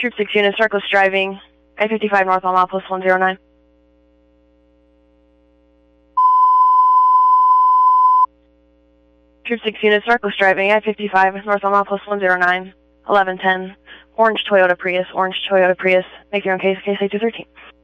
Troop 6 unit, start coast driving, I-55 northbound mile post 109. Troop 6 unit, start coast driving, I-55 northbound mile post 109, 1110, orange Toyota Prius, make your own case, case A213.